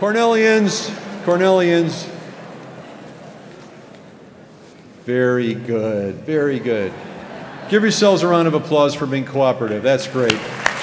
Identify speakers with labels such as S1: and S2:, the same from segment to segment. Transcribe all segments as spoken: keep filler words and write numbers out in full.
S1: Cornellians, Cornellians. Very good, very good. Give yourselves a round of applause for being cooperative. That's great.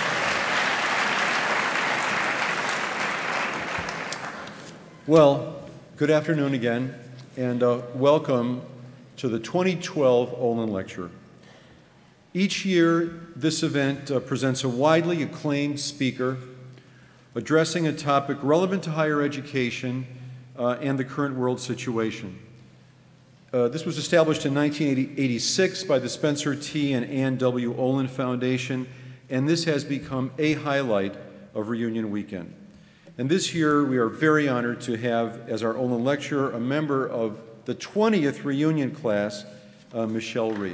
S1: Well, good afternoon again, and uh, welcome to the twenty twelve Olin Lecture. Each year, this event uh, presents a widely acclaimed speaker addressing a topic relevant to higher education uh, and the current world situation. Uh, this was established in nineteen eighty-six by the Spencer T. and Ann W. Olin Foundation, and this has become a highlight of Reunion Weekend. And this year, we are very honored to have, as our Olin lecturer, a member of the twentieth reunion class, uh, Michelle Rhee.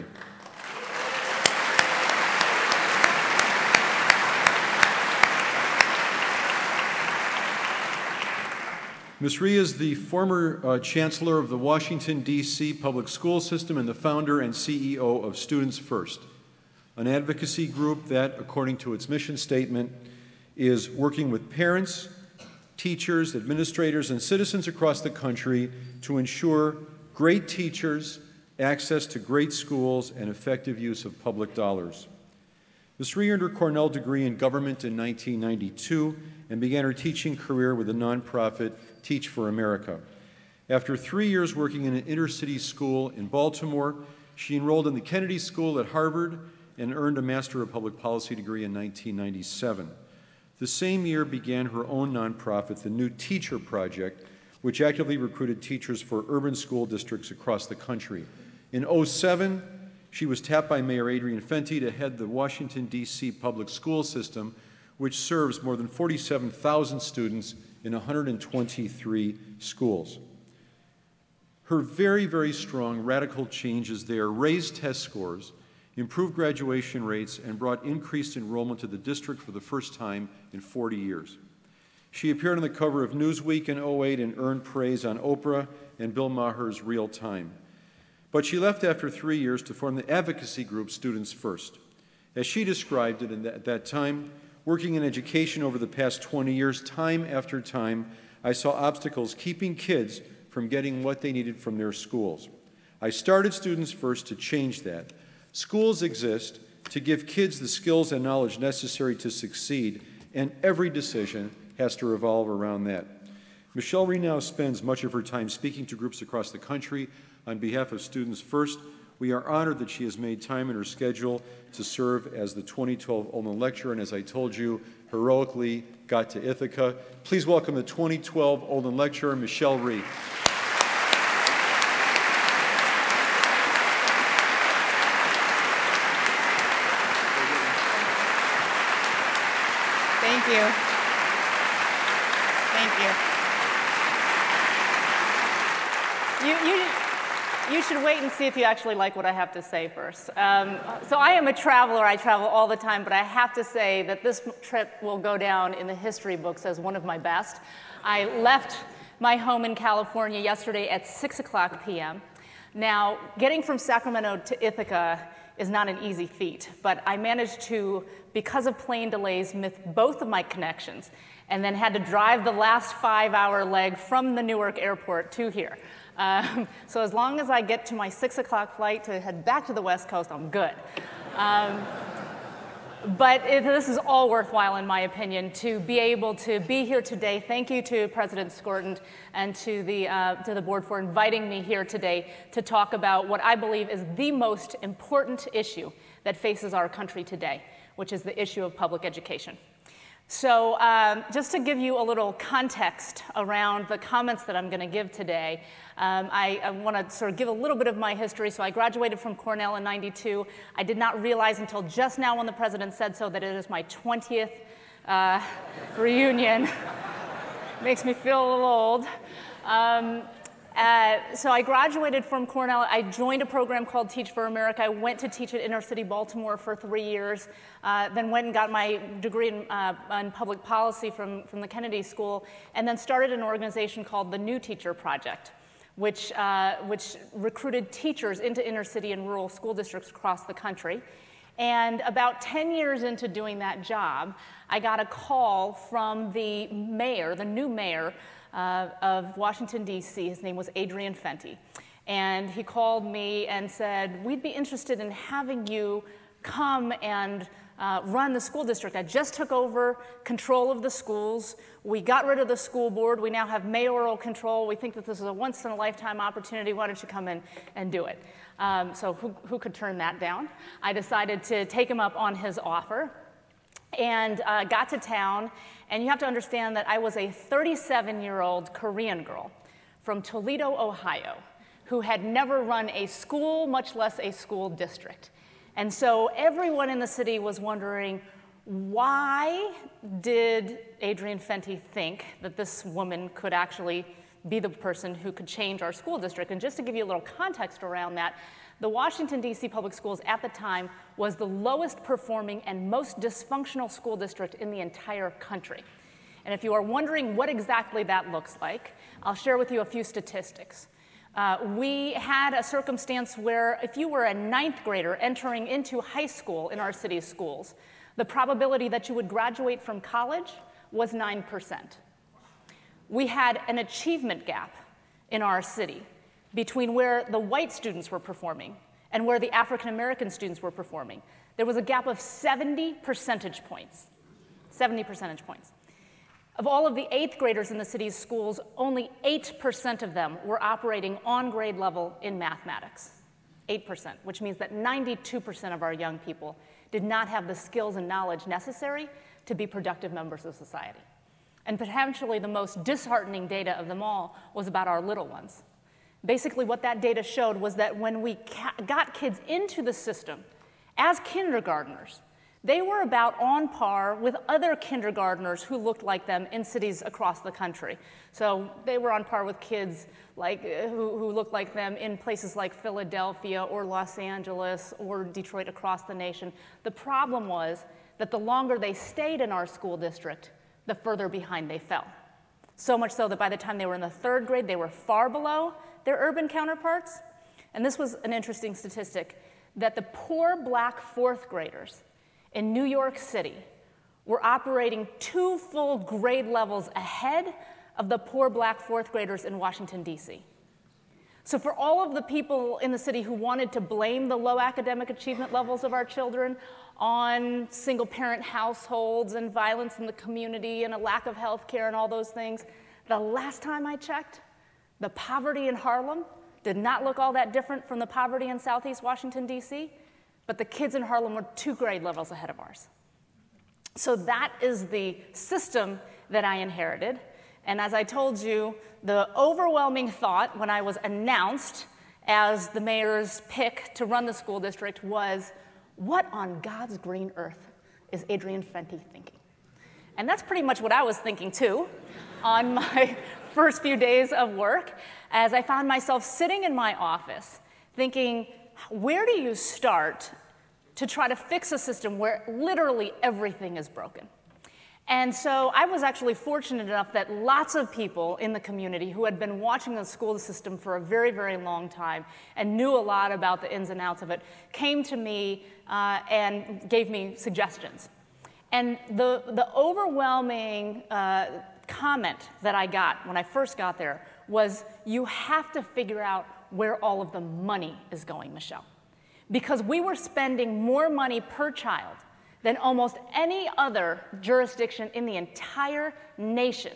S1: Miz Rhee is the former uh, Chancellor of the Washington, D C Public School System and the founder and C E O of Students First, an advocacy group that, according to its mission statement, is working with parents, teachers, administrators, and citizens across the country to ensure great teachers, access to great schools, and effective use of public dollars. Miz Rhee earned her Cornell degree in government in nineteen ninety-two and began her teaching career with the nonprofit Teach for America. After three years working in an inner-city school in Baltimore, she enrolled in the Kennedy School at Harvard and earned a Master of Public Policy degree in nineteen ninety-seven. The same year began her own nonprofit, the New Teacher Project, which actively recruited teachers for urban school districts across the country. In oh seven, she was tapped by Mayor Adrian Fenty to head the Washington, D C public school system, which serves more than forty-seven thousand students in one hundred twenty-three schools. Her very, very strong radical changes there raised test scores, improved graduation rates, and brought increased enrollment to the district for the first time in forty years. She appeared on the cover of Newsweek in oh eight and earned praise on Oprah and Bill Maher's Real Time. But she left after three years to form the advocacy group Students First. As she described it at that time, working in education over the past twenty years, time after time, I saw obstacles keeping kids from getting what they needed from their schools. I started Students First to change that. Schools exist to give kids the skills and knowledge necessary to succeed, and every decision has to revolve around that. Michelle Rhee now spends much of her time speaking to groups across the country on behalf of Students First. We are honored that she has made time in her schedule to serve as the twenty twelve Olin Lecturer, and as I told you, heroically got to Ithaca. Please welcome the twenty twelve Olin Lecturer, Michelle Rhee.
S2: Thank you. Thank you. You, you, you should wait and see if you actually like what I have to say first. Um, so I am a traveler. I travel all the time, but I have to say that this trip will go down in the history books as one of my best. I left my home in California yesterday at six o'clock p m Now, getting from Sacramento to Ithaca is not an easy feat, but I managed to, because of plane delays, miss both of my connections, and then had to drive the last five-hour leg from the Newark airport to here. Um, so as long as I get to my six o'clock flight to head back to the West Coast, I'm good. Um, but it, this is all worthwhile, in my opinion, to be able to be here today. Thank you to President Skorton and to the, uh, to the board for inviting me here today to talk about what I believe is the most important issue that faces our country today, which is the issue of public education. So um, just to give you a little context around the comments that I'm going to give today, um, I, I want to sort of give a little bit of my history. So I graduated from Cornell in ninety-two. I did not realize until just now when the president said so that it is my twentieth uh, reunion. Makes me feel a little old. Um, Uh, so I graduated from Cornell. I joined a program called Teach for America. I went to teach at inner city Baltimore for three years, uh, then went and got my degree in, uh, in public policy from, from the Kennedy School, and then started an organization called the New Teacher Project, which, uh, which recruited teachers into inner city and rural school districts across the country. And about ten years into doing that job, I got a call from the mayor, the new mayor uh, of Washington, D C His name was Adrian Fenty. And he called me and said, we'd be interested in having you come and uh, run the school district. I just took over control of the schools. We got rid of the school board. We now have mayoral control. We think that this is a once-in-a-lifetime opportunity. Why don't you come in and do it? Um, so who, who could turn that down? I decided to take him up on his offer and uh, got to town. And you have to understand that I was a thirty-seven-year-old Korean girl from Toledo, Ohio, who had never run a school, much less a school district. And so everyone in the city was wondering, why did Adrian Fenty think that this woman could actually be the person who could change our school district? And just to give you a little context around that, the Washington, D C Public Schools at the time was the lowest performing and most dysfunctional school district in the entire country. And if you are wondering what exactly that looks like, I'll share with you a few statistics. Uh, we had a circumstance where if you were a ninth grader entering into high school in our city's schools, the probability that you would graduate from college was nine percent. We had an achievement gap in our city between where the white students were performing and where the African American students were performing. There was a gap of seventy percentage points, seventy percentage points. Of all of the eighth graders in the city's schools, only eight percent of them were operating on grade level in mathematics. eight percent, which means that ninety-two percent of our young people did not have the skills and knowledge necessary to be productive members of society. And potentially the most disheartening data of them all was about our little ones. Basically what that data showed was that when we got kids into the system as kindergartners, they were about on par with other kindergartners who looked like them in cities across the country. So they were on par with kids like, who, who looked like them in places like Philadelphia or Los Angeles or Detroit across the nation. The problem was that the longer they stayed in our school district, the further behind they fell. So much so that by the time they were in the third grade, they were far below their urban counterparts. And this was an interesting statistic, that the poor black fourth graders in New York City were operating two full grade levels ahead of the poor black fourth graders in Washington, D C So for all of the people in the city who wanted to blame the low academic achievement levels of our children on single-parent households and violence in the community and a lack of health care and all those things, the last time I checked, the poverty in Harlem did not look all that different from the poverty in Southeast Washington, D C, but the kids in Harlem were two grade levels ahead of ours. So that is the system that I inherited. And as I told you, the overwhelming thought when I was announced as the mayor's pick to run the school district was, what on God's green earth is Adrian Fenty thinking? And that's pretty much what I was thinking too on my first few days of work, as I found myself sitting in my office thinking, where do you start to try to fix a system where literally everything is broken? And so I was actually fortunate enough that lots of people in the community who had been watching the school system for a very, very long time and knew a lot about the ins and outs of it came to me uh, and gave me suggestions. And the, the overwhelming uh, comment that I got when I first got there was, you have to figure out where all of the money is going, Michelle. Because we were spending more money per child than almost any other jurisdiction in the entire nation,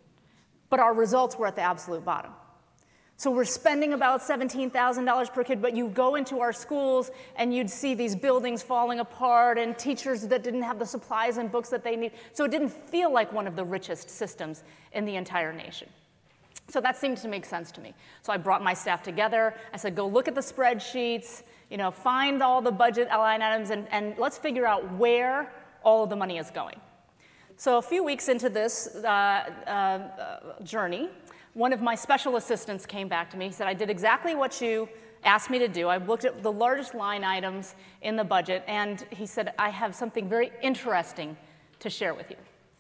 S2: but our results were at the absolute bottom. So we're spending about seventeen thousand dollars per kid, but you go into our schools and you'd see these buildings falling apart and teachers that didn't have the supplies and books that they need. So it didn't feel like one of the richest systems in the entire nation. So that seemed to make sense to me. So I brought my staff together. I said, go look at the spreadsheets, you know, find all the budget line items, and, and let's figure out where all of the money is going. So a few weeks into this uh, uh, journey, one of my special assistants came back to me. He said, I did exactly what you asked me to do. I looked at the largest line items in the budget, and he said, I have something very interesting to share with you.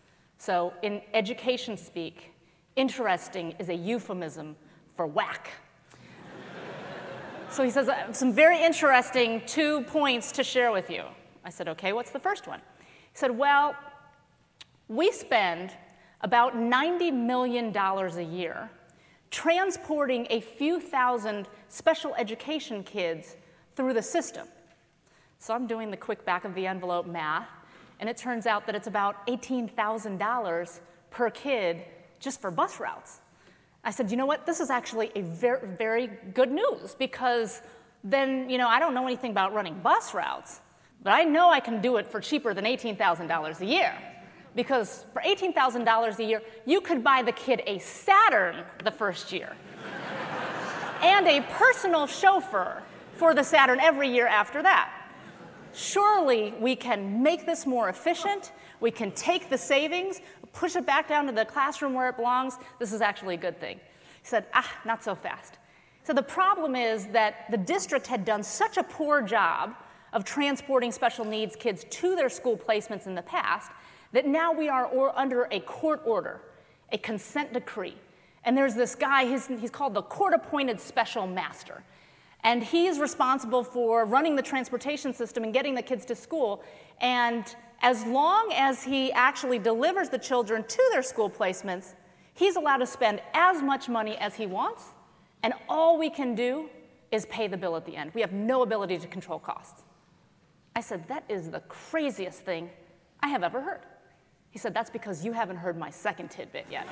S2: So in education speak, interesting is a euphemism for whack. So he says, some very interesting two points to share with you. I said, okay, what's the first one? He said, well, we spend about ninety million dollars a year transporting a few thousand special education kids through the system. So I'm doing the quick back of the envelope math, and it turns out that it's about eighteen thousand dollars per kid just for bus routes. I said, you know what, this is actually a very, very good news, because then, you know, I don't know anything about running bus routes, but I know I can do it for cheaper than eighteen thousand dollars a year. Because for eighteen thousand dollars a year, you could buy the kid a Saturn the first year and a personal chauffeur for the Saturn every year after that. Surely we can make this more efficient. We can take the savings, push it back down to the classroom where it belongs. This is actually a good thing. He said, ah, not so fast. So the problem is that the district had done such a poor job of transporting special needs kids to their school placements in the past that now we are or under a court order, a consent decree. And there's this guy, he's, he's called the court-appointed special master. And he's responsible for running the transportation system and getting the kids to school. And as long as he actually delivers the children to their school placements, he's allowed to spend as much money as he wants, and all we can do is pay the bill at the end. We have no ability to control costs. I said, that is the craziest thing I have ever heard. He said, that's because you haven't heard my second tidbit yet.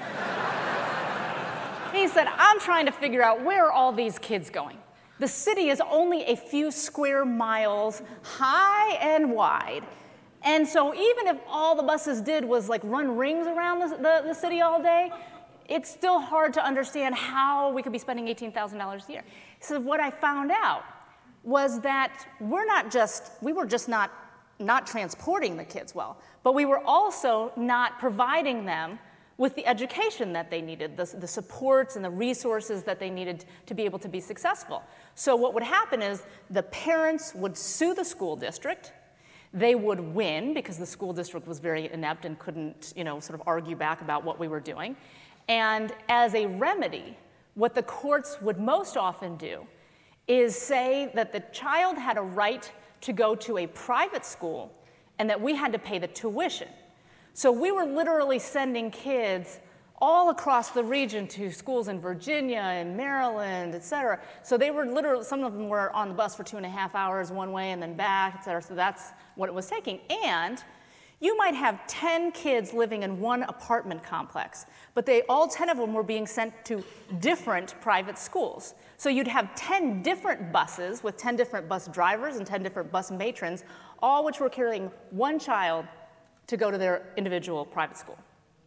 S2: He said, I'm trying to figure out where are all these kids going. The city is only a few square miles high and wide. And so even if all the buses did was like run rings around the, the, the city all day, it's still hard to understand how we could be spending eighteen thousand dollars a year. So what I found out was that we're not just, we were just not, not transporting the kids well, but we were also not providing them with the education that they needed, the, the supports and the resources that they needed to be able to be successful. So what would happen is the parents would sue the school district. They would win because the school district was very inept and couldn't, you know, sort of argue back about what we were doing. And as a remedy, what the courts would most often do is say that the child had a right to go to a private school and that we had to pay the tuition. So we were literally sending kids all across the region to schools in Virginia and Maryland, et cetera. So they were literally, some of them were on the bus for two and a half hours one way and then back, et cetera. So that's what it was taking. And you might have ten kids living in one apartment complex, but they, all ten of them were being sent to different private schools. So you'd have ten different buses with ten different bus drivers and ten different bus matrons, all which were carrying one child to go to their individual private school.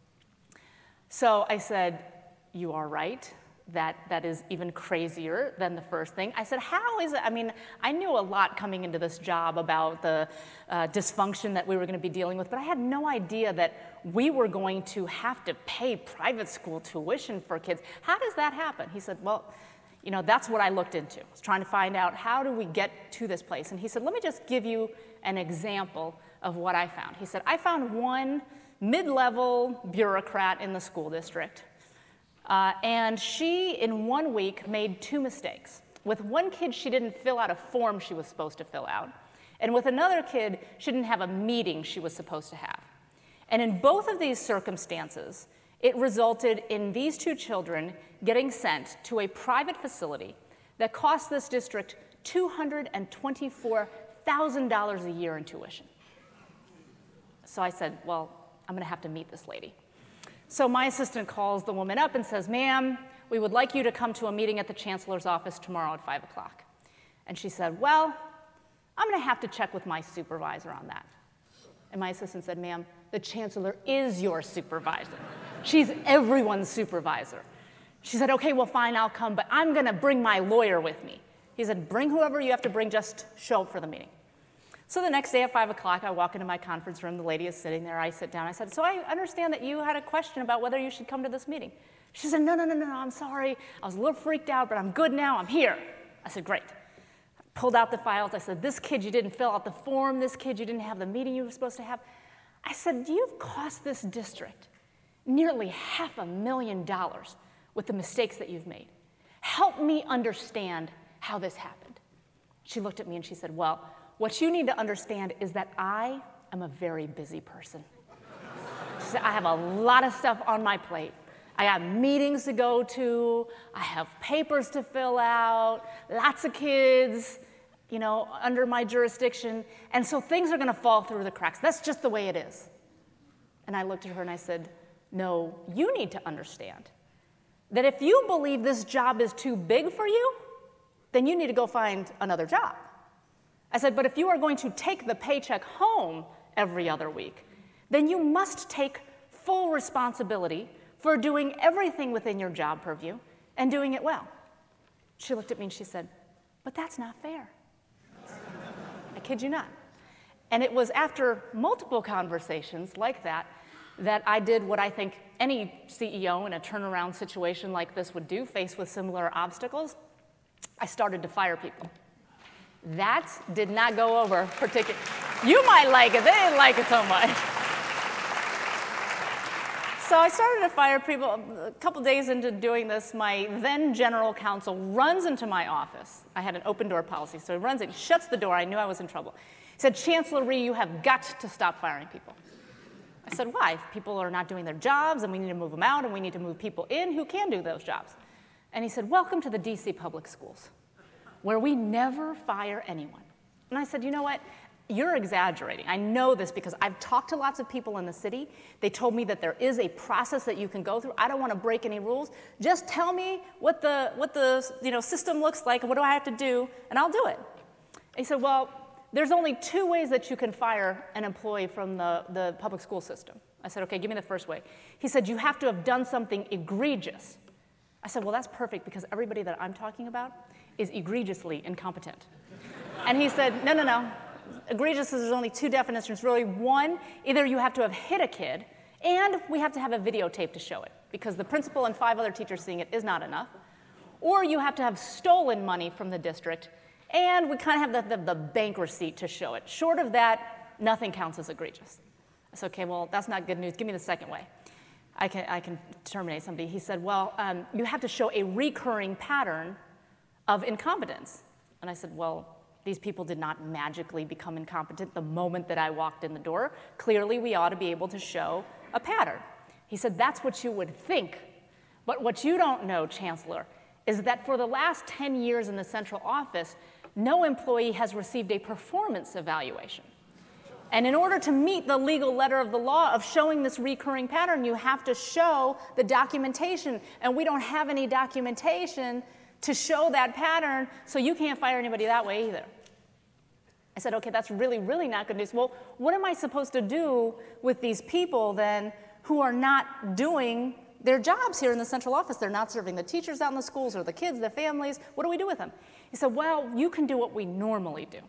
S2: So I said, you are right. That, that is even crazier than the first thing. I said, how is it? I mean, I knew a lot coming into this job about the uh, dysfunction that we were going to be dealing with, but I had no idea that we were going to have to pay private school tuition for kids. How does that happen? He said, well, you know, that's what I looked into. I was trying to find out, how do we get to this place? And he said, let me just give you an example of what I found. He said, I found one mid-level bureaucrat in the school district. Uh, and she, in one week, made two mistakes. With one kid, she didn't fill out a form she was supposed to fill out. And with another kid, she didn't have a meeting she was supposed to have. And in both of these circumstances, it resulted in these two children getting sent to a private facility that cost this district two hundred twenty-four thousand dollars a year in tuition. So I said, well, I'm going to have to meet this lady. So my assistant calls the woman up and says, ma'am, we would like you to come to a meeting at the chancellor's office tomorrow at five o'clock. And she said, well, I'm going to have to check with my supervisor on that. And my assistant said, ma'am, the chancellor is your supervisor. She's everyone's supervisor. She said, okay, well, fine, I'll come, but I'm going to bring my lawyer with me. He said, bring whoever you have to bring, just show up for the meeting. So the next day at five o'clock, I walk into my conference room. The lady is sitting there. I sit down. I said, so I understand that you had a question about whether you should come to this meeting. She said, no, no, no, no, no, I'm sorry. I was a little freaked out, but I'm good now. I'm here. I said, great. I pulled out the files. I said, this kid, you didn't fill out the form. This kid, you didn't have the meeting you were supposed to have. I said, you've cost this district nearly half a million dollars with the mistakes that you've made. Help me understand how this happened. She looked at me and she said, well, what you need to understand is that I am a very busy person. She said, I have a lot of stuff on my plate. I got meetings to go to, I have papers to fill out, lots of kids, you know, under my jurisdiction, and so things are gonna fall through the cracks. That's just the way it is. And I looked at her and I said, no, you need to understand that if you believe this job is too big for you, then you need to go find another job. I said, but if you are going to take the paycheck home every other week, then you must take full responsibility for doing everything within your job purview and doing it well. She looked at me and she said, but that's not fair. I kid you not. And it was after multiple conversations like that that I did what I think any C E O in a turnaround situation like this would do, faced with similar obstacles. I started to fire people. That did not go over particularly. You might like it, they didn't like it so much. So I started to fire people. A couple days into doing this, my then general counsel runs into my office. I had an open door policy, so he runs in, shuts the door. I knew I was in trouble. He said, Chancellor Rhee, you have got to stop firing people. I said, why? If people are not doing their jobs and we need to move them out and we need to move people in who can do those jobs. And he said, welcome to the D C public schools, where we never fire anyone. And I said, you know what? You're exaggerating. I know this because I've talked to lots of people in the city. They told me that there is a process that you can go through. I don't want to break any rules. Just tell me what the, what the you know, system looks like and what do I have to do, and I'll do it. And he said, well, there's only two ways that you can fire an employee from the, the public school system. I said, okay, give me the first way. He said, you have to have done something egregious. I said, well, that's perfect because everybody that I'm talking about is egregiously incompetent. And he said, no, no, no. Egregious is there's only two definitions, really. One, either you have to have hit a kid, and we have to have a videotape to show it, because the principal and five other teachers seeing it is not enough. Or you have to have stolen money from the district, and we kind of have the, the, the bank receipt to show it. Short of that, nothing counts as egregious. I said, okay, well, that's not good news. Give me the second way. I can, I can terminate somebody. He said, well, um, you have to show a recurring pattern of incompetence. And I said, well, these people did not magically become incompetent the moment that I walked in the door. Clearly, we ought to be able to show a pattern. He said, that's what you would think. But what you don't know, Chancellor, is that for the last ten years in the central office, no employee has received a performance evaluation. And in order to meet the legal letter of the law of showing this recurring pattern, you have to show the documentation. And we don't have any documentation to show that pattern, so you can't fire anybody that way either. I said, okay, that's really, really not good news. Well, what am I supposed to do with these people then who are not doing their jobs here in the central office? They're not serving the teachers out in the schools or the kids, their families. What do we do with them? He said, well, you can do what we normally do.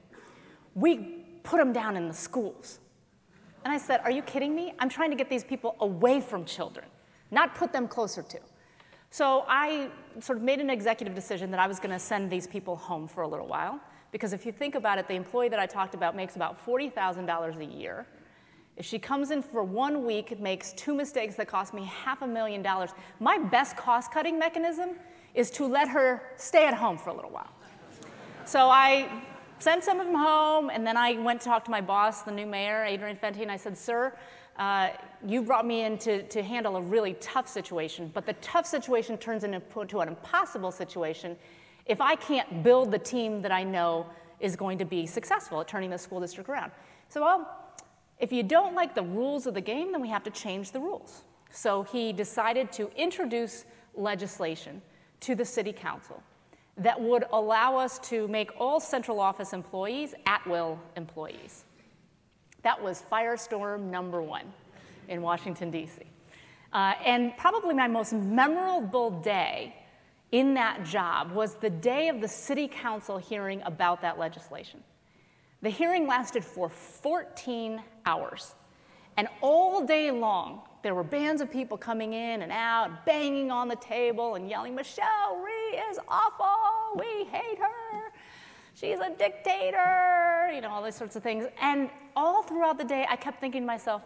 S2: We put them down in the schools. And I said, are you kidding me? I'm trying to get these people away from children, not put them closer to. So I sort of made an executive decision that I was going to send these people home for a little while, because if you think about it, the employee that I talked about makes about forty thousand dollars a year. If she comes in for one week, makes two mistakes that cost me half a million dollars, my best cost-cutting mechanism is to let her stay at home for a little while. So I sent some of them home, and then I went to talk to my boss, the new mayor, Adrian Fenty, and I said, sir, Uh, you brought me in to, to handle a really tough situation, but the tough situation turns into an impossible situation if I can't build the team that I know is going to be successful at turning the school district around. So, well, if you don't like the rules of the game, then we have to change the rules. So he decided to introduce legislation to the city council that would allow us to make all central office employees at-will employees. That was firestorm number one in Washington, D C Uh, and probably my most memorable day in that job was the day of the city council hearing about that legislation. The hearing lasted for fourteen hours. And all day long, there were bands of people coming in and out, banging on the table and yelling, Michelle Rhee is awful, we hate her. She's a dictator, you know, all these sorts of things. And all throughout the day, I kept thinking to myself,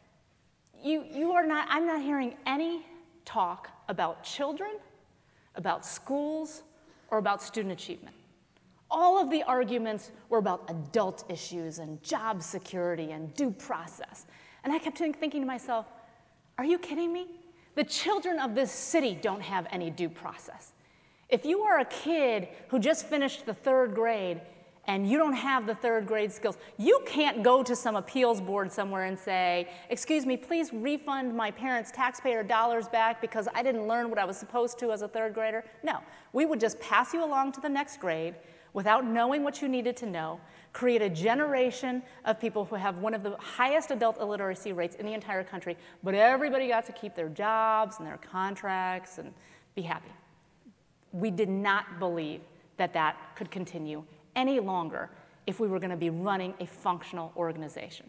S2: you, you are not, I'm not hearing any talk about children, about schools, or about student achievement. all of the arguments were about adult issues and job security and due process. And I kept thinking to myself, are you kidding me? The children of this city don't have any due process. If you are a kid who just finished the third grade and you don't have the third grade skills, you can't go to some appeals board somewhere and say, excuse me, please refund my parents' taxpayer dollars back because I didn't learn what I was supposed to as a third grader. No, we would just pass you along to the next grade without knowing what you needed to know, create a generation of people who have one of the highest adult illiteracy rates in the entire country, but everybody got to keep their jobs and their contracts and be happy. We did not believe that that could continue any longer if we were going to be running a functional organization.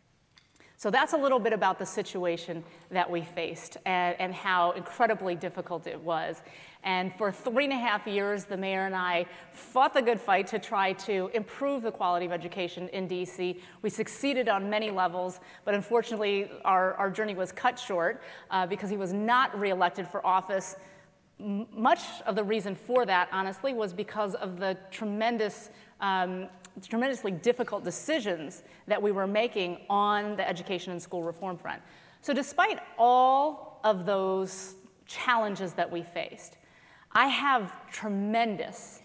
S2: So that's a little bit about the situation that we faced and, and how incredibly difficult it was. And for three and a half years, the mayor and I fought the good fight to try to improve the quality of education in D C. We succeeded on many levels, but unfortunately, our, our journey was cut short uh, because he was not reelected for office. M- much of the reason for that, honestly, was because of the tremendous um, tremendously difficult decisions that we were making on the education and school reform front. So despite all of those challenges that we faced, I have tremendous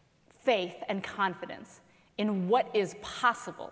S2: faith and confidence in what is possible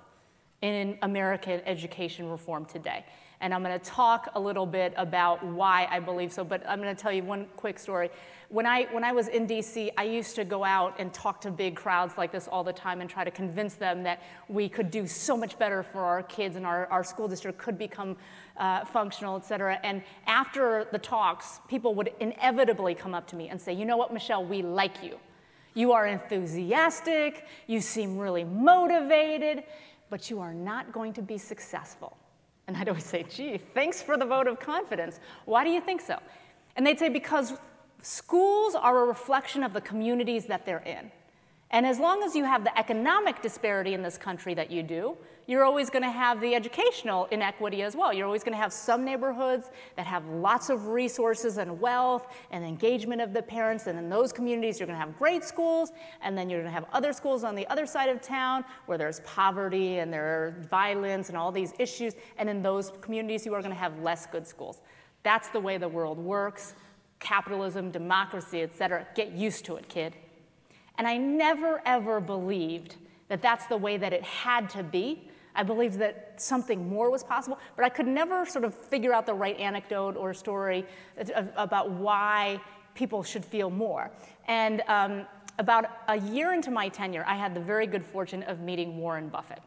S2: in American education reform today. And I'm going to talk a little bit about why I believe so, but I'm going to tell you one quick story. When I, when I was in D C, I used to go out and talk to big crowds like this all the time and try to convince them that we could do so much better for our kids and our, our school district could become uh, functional, et cetera. And after the talks, people would inevitably come up to me and say, you know what, Michelle, we like you. You are enthusiastic, you seem really motivated, but you are not going to be successful. And I'd always say, gee, thanks for the vote of confidence. Why do you think so? And they'd say, because schools are a reflection of the communities that they're in. And as long as you have the economic disparity in this country that you do, you're always going to have the educational inequity as well. You're always going to have some neighborhoods that have lots of resources and wealth and engagement of the parents, and in those communities you're going to have great schools, and then you're going to have other schools on the other side of town where there's poverty and there's violence and all these issues, and in those communities you are going to have less good schools. That's the way the world works. Capitalism, democracy, et cetera. Get used to it, kid. And I never, ever believed that that's the way that it had to be. I believed that something more was possible, but I could never sort of figure out the right anecdote or story about why people should feel more. And um, about a year into my tenure, I had the very good fortune of meeting Warren Buffett.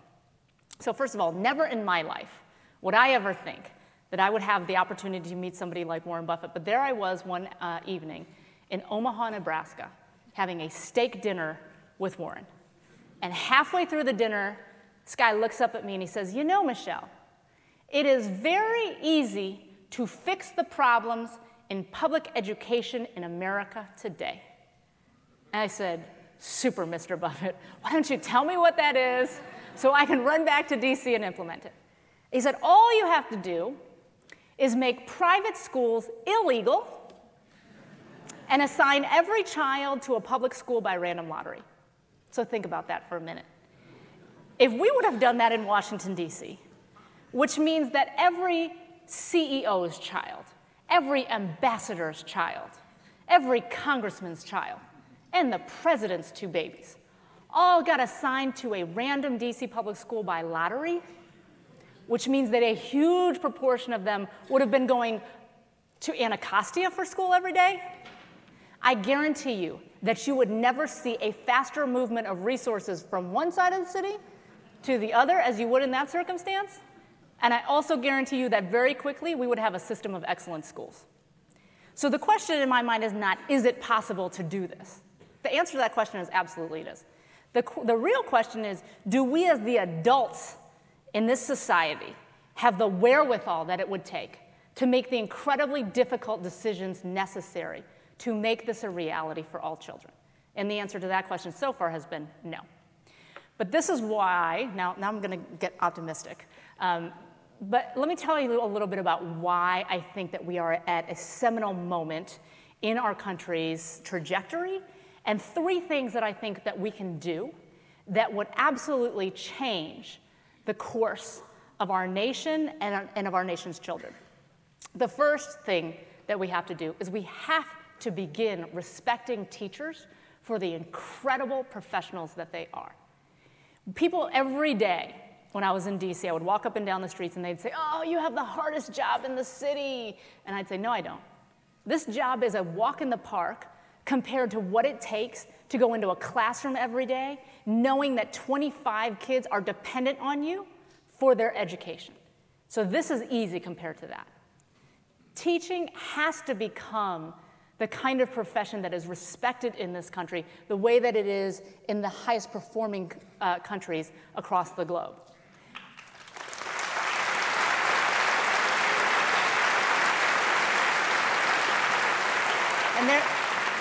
S2: So first of all, never in my life would I ever think that I would have the opportunity to meet somebody like Warren Buffett, but there I was one uh, evening in Omaha, Nebraska, having a steak dinner with Warren. And halfway through the dinner, this guy looks up at me and he says, you know, Michelle, it is very easy to fix the problems in public education in America today. And I said, super, Mister Buffett, why don't you tell me what that is so I can run back to D C and implement it? He said, all you have to do is make private schools illegal and assign every child to a public school by random lottery. So think about that for a minute. If we would have done that in Washington, D C, which means that every C E O's child, every ambassador's child, every congressman's child, and the president's two babies all got assigned to a random D C public school by lottery, which means that a huge proportion of them would have been going to Anacostia for school every day, I guarantee you that you would never see a faster movement of resources from one side of the city to the other as you would in that circumstance. And I also guarantee you that very quickly we would have a system of excellent schools. So the question in my mind is not, is it possible to do this? The answer to that question is absolutely it is. The, the real question is, do we as the adults in this society have the wherewithal that it would take to make the incredibly difficult decisions necessary to make this a reality for all children? And the answer to that question so far has been no. But this is why, now, now I'm going to get optimistic, um, but let me tell you a little bit about why I think that we are at a seminal moment in our country's trajectory and three things that I think that we can do that would absolutely change the course of our nation and, and of our nation's children. The first thing that we have to do is we have to begin respecting teachers for the incredible professionals that they are. People every day, when I was in D C, I would walk up and down the streets and they'd say, oh, you have the hardest job in the city. And I'd say, no, I don't. This job is a walk in the park compared to what it takes to go into a classroom every day, knowing that twenty-five kids are dependent on you for their education. So this is easy compared to that. Teaching has to become the kind of profession that is respected in this country the way that it is in the highest performing uh, countries across the globe. And there,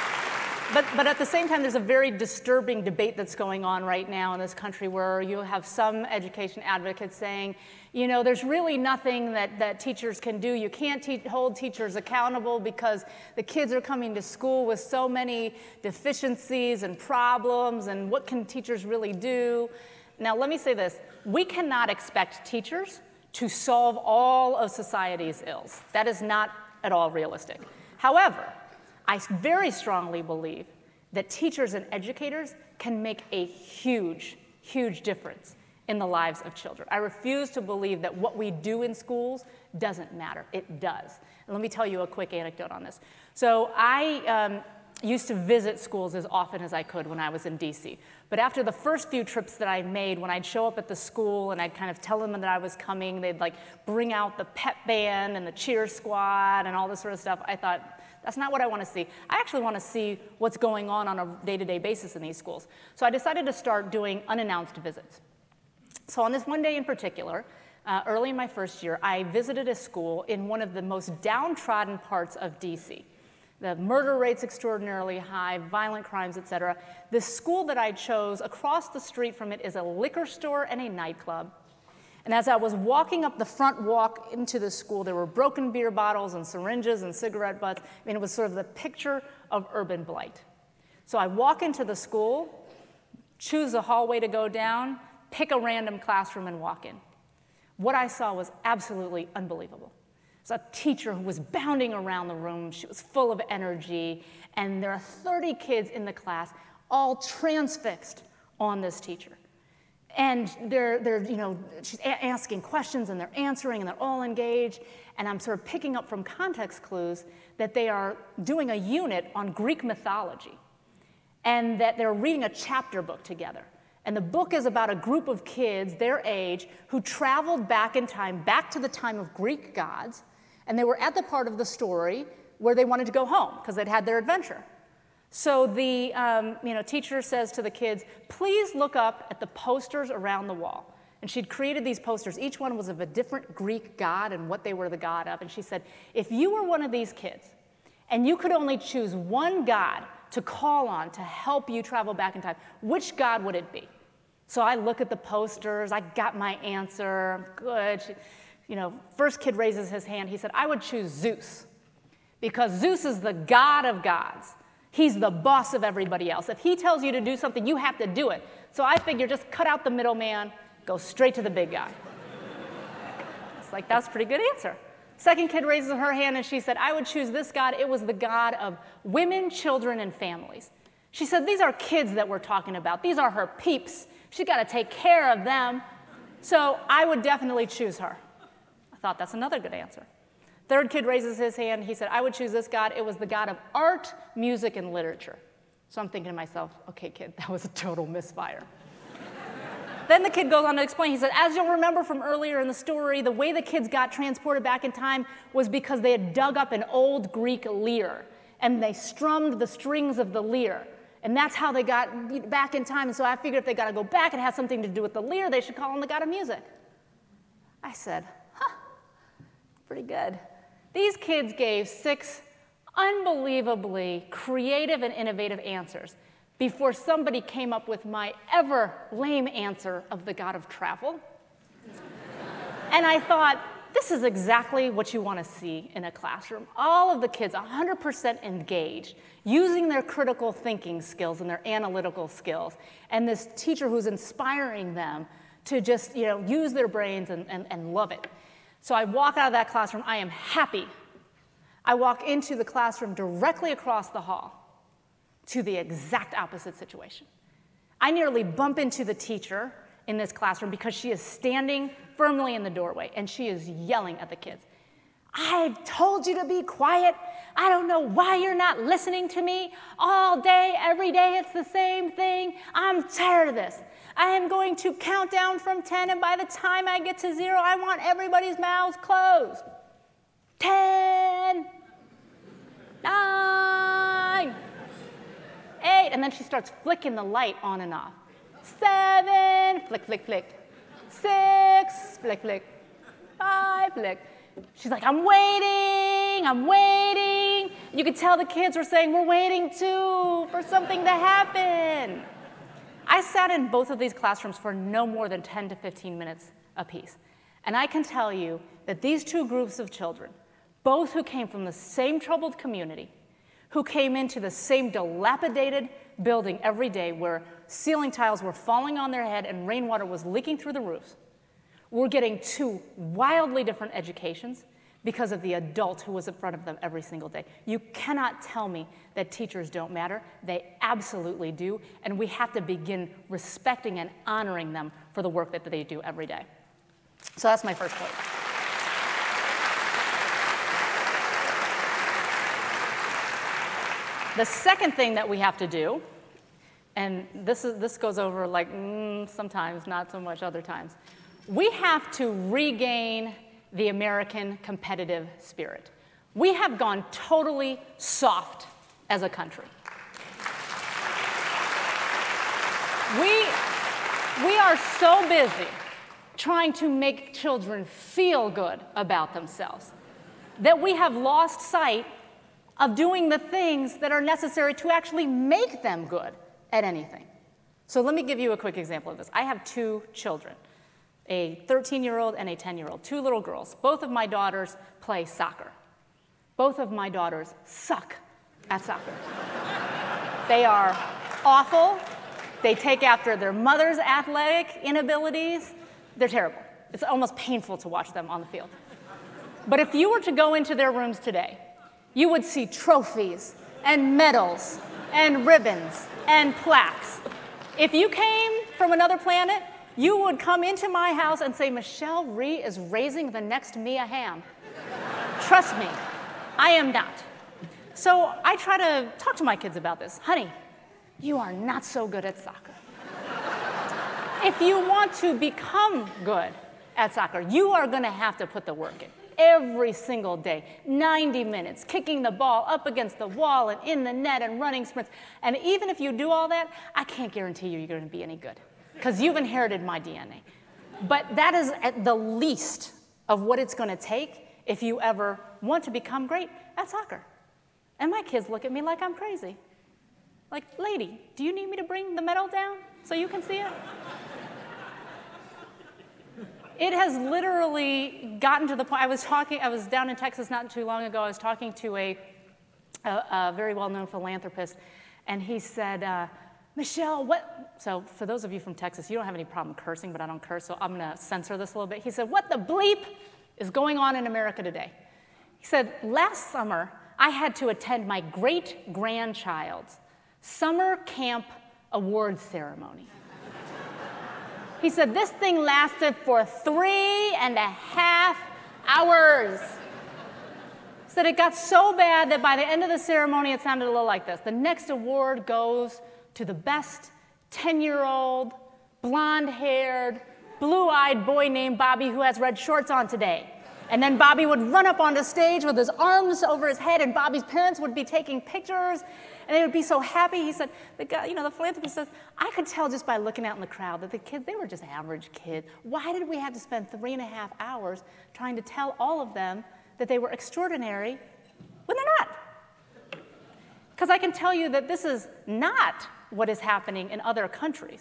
S2: but, but at the same time, there's a very disturbing debate that's going on right now in this country where you have some education advocates saying, you know, there's really nothing that, that teachers can do. You can't te- hold teachers accountable because the kids are coming to school with so many deficiencies and problems, and what can teachers really do? Now, let me say this. We cannot expect teachers to solve all of society's ills. That is not at all realistic. However, I very strongly believe that teachers and educators can make a huge, huge difference in the lives of children. I refuse to believe that what we do in schools doesn't matter. It does. And let me tell you a quick anecdote on this. So I um, used to visit schools as often as I could when I was in D C. But after the first few trips that I made, when I'd show up at the school and I'd kind of tell them that I was coming, they'd like bring out the pep band and the cheer squad and all this sort of stuff. I thought, that's not what I want to see. I actually want to see what's going on on a day-to-day basis in these schools. So I decided to start doing unannounced visits. So on this one day in particular, uh, early in my first year, I visited a school in one of the most downtrodden parts of D C. The murder rate's extraordinarily high, violent crimes, et cetera. The school that I chose, across the street from it, is a liquor store and a nightclub. And as I was walking up the front walk into the school, there were broken beer bottles and syringes and cigarette butts. I mean, it was sort of the picture of urban blight. So I walk into the school, choose a hallway to go down, pick a random classroom and walk in. What I saw was absolutely unbelievable. It was a teacher who was bounding around the room. She was full of energy, and there are thirty kids in the class, all transfixed on this teacher. And they're, they're, you know, she's a- asking questions, and they're answering, and they're all engaged. And I'm sort of picking up from context clues that they are doing a unit on Greek mythology, and that they're reading a chapter book together. And the book is about a group of kids, their age, who traveled back in time, back to the time of Greek gods, and they were at the part of the story where they wanted to go home because they'd had their adventure. So the um, you know, teacher says to the kids, please look up at the posters around the wall. And she'd created these posters. Each one was of a different Greek god and what they were the god of. And she said, if you were one of these kids and you could only choose one god to call on to help you travel back in time, which god would it be? So I look at the posters. I got my answer. Good. She, you know, first kid raises his hand. He said, I would choose Zeus because Zeus is the god of gods. He's the boss of everybody else. If he tells you to do something, you have to do it. So I figure just cut out the middleman, go straight to the big guy. It's like, that's a pretty good answer. Second kid raises her hand, and she said, I would choose this god. It was the god of women, children, and families. She said, these are kids that we're talking about. These are her peeps. She's got to take care of them. So I would definitely choose her. I thought that's another good answer. Third kid raises his hand. He said, I would choose this god. It was the god of art, music, and literature. So I'm thinking to myself, okay, kid, that was a total misfire. Then the kid goes on to explain. He said, as you'll remember from earlier in the story, the way the kids got transported back in time was because they had dug up an old Greek lyre, and they strummed the strings of the lyre. And that's how they got back in time. And so I figured if they got to go back, it has something to do with the lyre, they should call on the god of music. I said, huh, pretty good. These kids gave six unbelievably creative and innovative answers before somebody came up with my ever lame answer of the god of travel. And I thought, this is exactly what you want to see in a classroom. All of the kids one hundred percent engaged, using their critical thinking skills and their analytical skills, and this teacher who's inspiring them to just, you know, use their brains and, and, and love it. So I walk out of that classroom, I am happy. I walk into the classroom directly across the hall to the exact opposite situation. I nearly bump into the teacher in this classroom because she is standing firmly in the doorway and she is yelling at the kids. I told you to be quiet. I don't know why you're not listening to me. All day, every day, it's the same thing. I'm tired of this. I am going to count down from ten, and by the time I get to zero, I want everybody's mouths closed. ten, nine, eight, and then she starts flicking the light on and off. seven, flick, flick, flick. six, flick, flick. five, flick. She's like, I'm waiting, I'm waiting. You could tell the kids were saying, we're waiting too for something to happen. I sat in both of these classrooms for no more than ten to fifteen minutes apiece. And I can tell you that these two groups of children, both who came from the same troubled community, who came into the same dilapidated building every day where ceiling tiles were falling on their head and rainwater was leaking through the roofs, were getting two wildly different educations because of the adult who was in front of them every single day. You cannot tell me that teachers don't matter. They absolutely do, and we have to begin respecting and honoring them for the work that they do every day. So that's my first point. The second thing that we have to do, and this, is, this goes over like mm, sometimes, not so much other times, we have to regain the American competitive spirit. We have gone totally soft as a country. We, we are so busy trying to make children feel good about themselves that we have lost sight of doing the things that are necessary to actually make them good at anything. So let me give you a quick example of this. I have two children, a thirteen-year-old and a ten-year-old, two little girls. Both of my daughters play soccer. Both of my daughters suck at soccer. They are awful. They take after their mother's athletic inabilities. They're terrible. It's almost painful to watch them on the field. But if you were to go into their rooms today, you would see trophies and medals and ribbons and plaques. If you came from another planet, you would come into my house and say, Michelle Rhee is raising the next Mia Hamm. Trust me, I am not. So I try to talk to my kids about this. Honey, you are not so good at soccer. If you want to become good at soccer, you are going to have to put the work in. Every single day, ninety minutes, kicking the ball up against the wall and in the net and running sprints. And even if you do all that, I can't guarantee you you're going to be any good because you've inherited my D N A. But that is at the least of what it's going to take if you ever want to become great at soccer. And my kids look at me like I'm crazy. Like, lady, do you need me to bring the medal down so you can see it? It has literally gotten to the point, I was talking, I was down in Texas not too long ago, I was talking to a, a, a very well-known philanthropist, and he said, uh, Michelle, what, so for those of you from Texas, you don't have any problem cursing, but I don't curse, so I'm gonna censor this a little bit. He said, what the bleep is going on in America today? He said, last summer, I had to attend my great-grandchild's summer camp awards ceremony. He said, this thing lasted for three and a half hours. He said it got so bad that by the end of the ceremony, it sounded a little like this. The next award goes to the best ten-year-old, blonde-haired, blue-eyed boy named Bobby who has red shorts on today. And then Bobby would run up onto stage with his arms over his head, and Bobby's parents would be taking pictures, and they would be so happy. He said, the guy, you know, the philanthropist says, I could tell just by looking out in the crowd that the kids, they were just average kids. Why did we have to spend three and a half hours trying to tell all of them that they were extraordinary when they're not? Because I can tell you that this is not what is happening in other countries.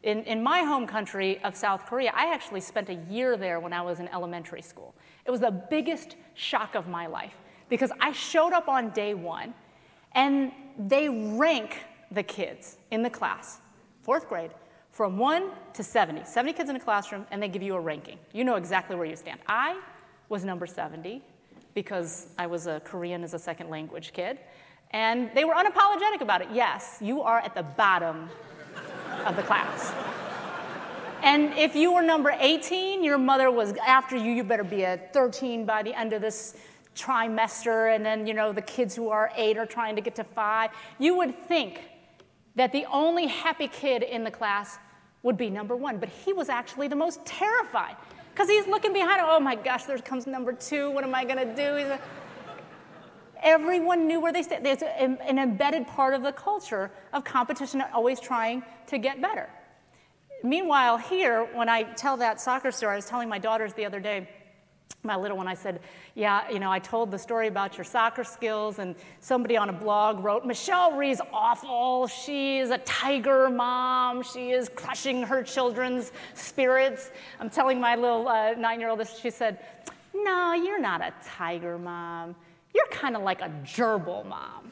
S2: In, in my home country of South Korea, I actually spent a year there when I was in elementary school. It was the biggest shock of my life because I showed up on day one and they rank the kids in the class, fourth grade, from one to seventy. seventy kids in a classroom, and they give you a ranking. You know exactly where you stand. I was number seventy because I was a Korean as a second language kid, and they were unapologetic about it. Yes, you are at the bottom of the class. And if you were number eighteen, your mother was after you, you better be at thirteen by the end of this trimester, and then, you know, the kids who are eight are trying to get to five. You would think that the only happy kid in the class would be number one, but he was actually the most terrified because he's looking behind him. Oh my gosh, there comes number two. What am I going to do? He's a... Everyone knew where they stood. It's an embedded part of the culture of competition, always trying to get better. Meanwhile, here, when I tell that soccer story, I was telling my daughters the other day, my little one, I said, yeah, you know, I told the story about your soccer skills, and somebody on a blog wrote, Michelle Rhee's awful. She is a tiger mom. She is crushing her children's spirits. I'm telling my little uh, nine-year-old this. She said, no, you're not a tiger mom. You're kind of like a gerbil mom.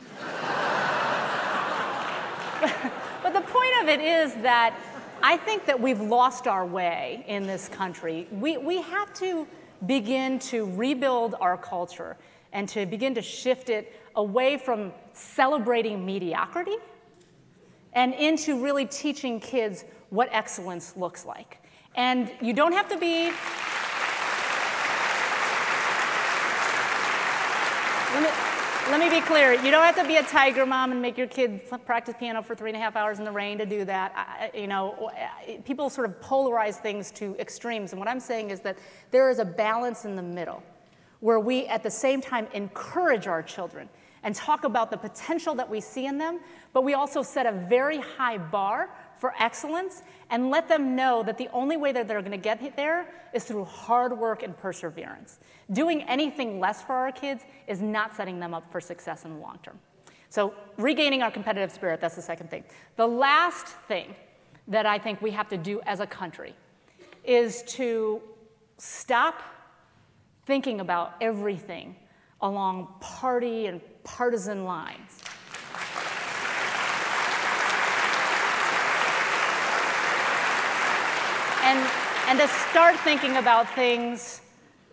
S2: but, but the point of it is that I think that we've lost our way in this country. We, we have to begin to rebuild our culture and to begin to shift it away from celebrating mediocrity and into really teaching kids what excellence looks like. And you don't have to be... Let me, let me be clear. You don't have to be a tiger mom and make your kid practice piano for three and a half hours in the rain to do that. I, you know, people sort of polarize things to extremes. And what I'm saying is that there is a balance in the middle where we, at the same time, encourage our children and talk about the potential that we see in them, but we also set a very high bar for excellence and let them know that the only way that they're going to get there is through hard work and perseverance. Doing anything less for our kids is not setting them up for success in the long term. So regaining our competitive spirit, that's the second thing. The last thing that I think we have to do as a country is to stop thinking about everything along party and partisan lines. And, and to start thinking about things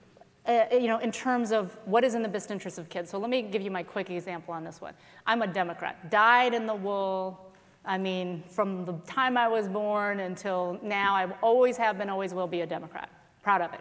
S2: uh, you know, in terms of what is in the best interest of kids. So let me give you my quick example on this one. I'm a Democrat, dyed in the wool. I mean, from the time I was born until now, I always have been, always will be a Democrat. Proud of it.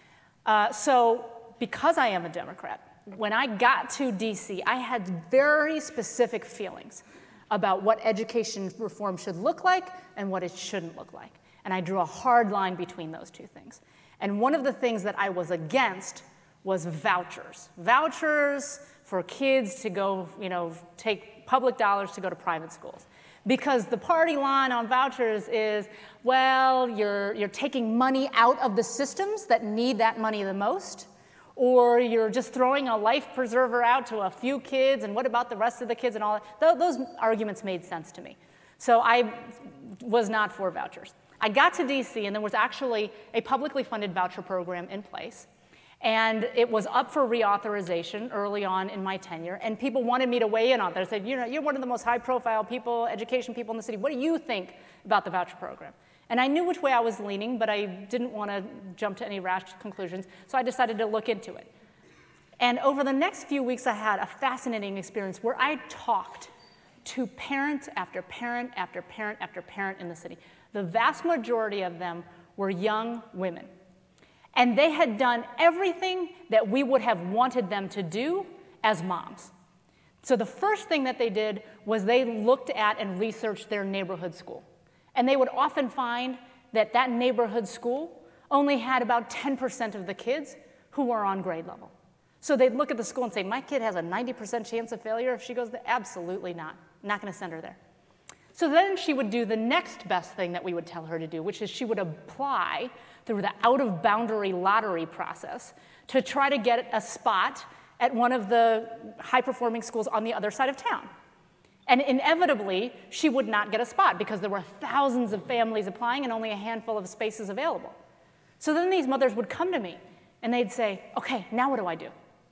S2: Uh, so because I am a Democrat, when I got to D C, I had very specific feelings about what education reform should look like and what it shouldn't look like. And I drew a hard line between those two things. And one of the things that I was against was vouchers. Vouchers for kids to go, you know, take public dollars to go to private schools. Because the party line on vouchers is, well, you're, you're taking money out of the systems that need that money the most, or you're just throwing a life preserver out to a few kids, and what about the rest of the kids and all that? Th- those arguments made sense to me. So I was not for vouchers. I got to D C, and there was actually a publicly funded voucher program in place. And it was up for reauthorization early on in my tenure, and people wanted me to weigh in on that. I said, you know, you're one of the most high-profile people, education people in the city. What do you think about the voucher program? And I knew which way I was leaning, but I didn't want to jump to any rash conclusions, so I decided to look into it. And over the next few weeks, I had a fascinating experience where I talked to parent after parent after parent after parent in the city. The vast majority of them were young women. And they had done everything that we would have wanted them to do as moms. So the first thing that they did was they looked at and researched their neighborhood school. And they would often find that that neighborhood school only had about ten percent of the kids who were on grade level. So they'd look at the school and say, my kid has a ninety percent chance of failure if she goes there. Absolutely not. I'm not going to send her there. So then she would do the next best thing that we would tell her to do, which is she would apply through the out-of-boundary lottery process to try to get a spot at one of the high-performing schools on the other side of town. And inevitably, she would not get a spot because there were thousands of families applying and only a handful of spaces available. So then these mothers would come to me and they'd say, okay, now what do I do?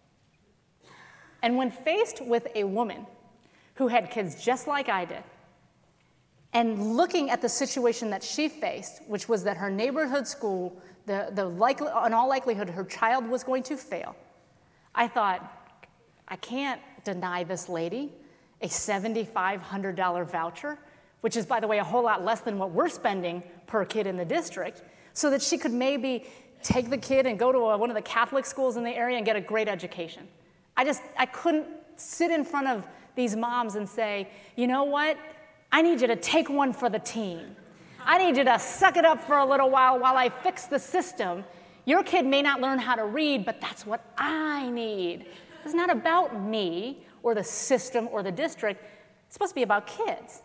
S2: And when faced with a woman who had kids just like I did, and looking at the situation that she faced, which was that her neighborhood school, the, the likely, in all likelihood, her child was going to fail, I thought, I can't deny this lady a seven thousand five hundred dollars voucher, which is, by the way, a whole lot less than what we're spending per kid in the district, so that she could maybe take the kid and go to a, one of the Catholic schools in the area and get a great education. I just, I couldn't sit in front of these moms and say, you know what? I need you to take one for the team. I need you to suck it up for a little while while I fix the system. Your kid may not learn how to read, but that's what I need. It's not about me or the system or the district. It's supposed to be about kids.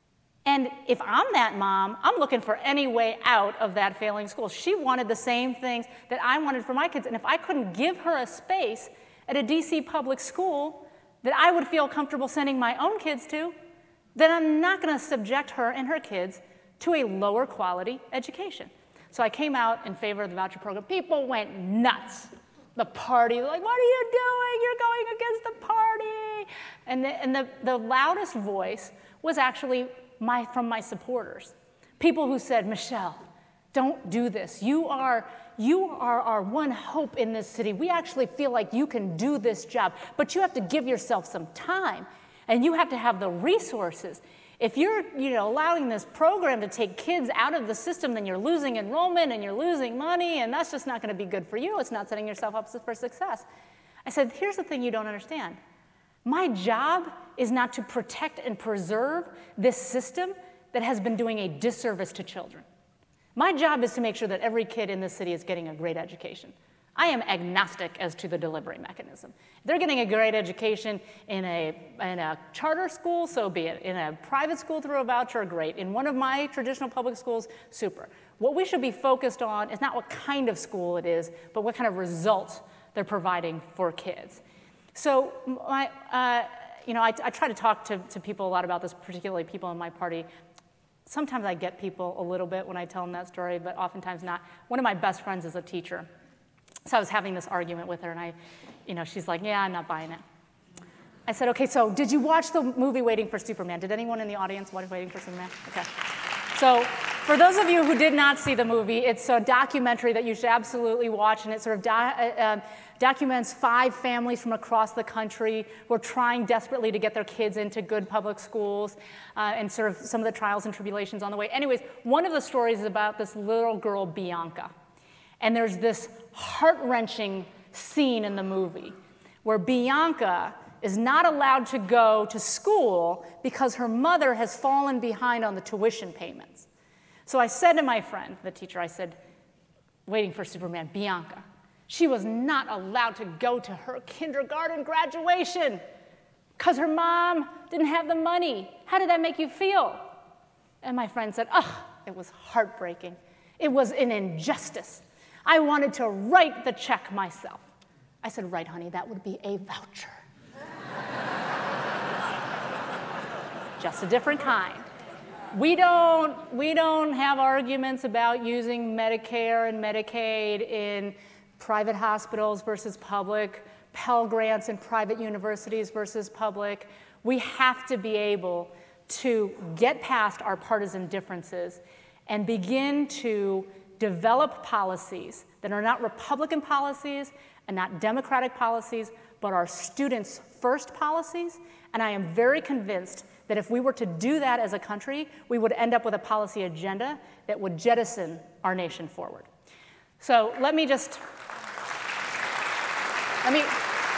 S2: And if I'm that mom, I'm looking for any way out of that failing school. She wanted the same things that I wanted for my kids. And if I couldn't give her a space at a D C public school that I would feel comfortable sending my own kids to, then I'm not going to subject her and her kids to a lower quality education. So I came out in favor of the voucher program. People went nuts. The party, like, what are you doing? You're going against the party. And the, and the, the loudest voice was actually my, from my supporters. People who said, Michelle, don't do this. You are, you are our one hope in this city. We actually feel like you can do this job, but you have to give yourself some time, and you have to have the resources. If you're you know, allowing this program to take kids out of the system, then you're losing enrollment and you're losing money, and that's just not going to be good for you. It's not setting yourself up for success. I said, here's the thing you don't understand. My job is not to protect and preserve this system that has been doing a disservice to children. My job is to make sure that every kid in this city is getting a great education. I am agnostic as to the delivery mechanism. If they're getting a great education in a, in a charter school, so be it. In a private school through a voucher, great. In one of my traditional public schools, super. What we should be focused on is not what kind of school it is, but what kind of results they're providing for kids. So my, uh, you know, I, I try to talk to, to people a lot about this, particularly people in my party. Sometimes I get people a little bit when I tell them that story, but oftentimes not. One of my best friends is a teacher. So I was having this argument with her, and I, you know, she's like, yeah, I'm not buying it. I said, okay, so did you watch the movie Waiting for Superman? Did anyone in the audience watch Waiting for Superman? Okay. So for those of you who did not see the movie, it's a documentary that you should absolutely watch, and it sort of do, uh, documents five families from across the country who are trying desperately to get their kids into good public schools, uh, and sort of some of the trials and tribulations on the way. Anyways, one of the stories is about this little girl, Bianca. And there's this heart-wrenching scene in the movie where Bianca is not allowed to go to school because her mother has fallen behind on the tuition payments. So I said to my friend, the teacher, I said, Waiting for Superman, Bianca, she was not allowed to go to her kindergarten graduation because her mom didn't have the money. How did that make you feel? And my friend said, oh, it was heartbreaking. It was an injustice. I wanted to write the check myself. I said, right, honey, that would be a voucher. Just a different kind. We don't, we don't have arguments about using Medicare and Medicaid in private hospitals versus public, Pell Grants in private universities versus public. We have to be able to get past our partisan differences and begin to develop policies that are not Republican policies and not Democratic policies, but are students' first policies. And I am very convinced that if we were to do that as a country, we would end up with a policy agenda that would jettison our nation forward. So let me just, let me,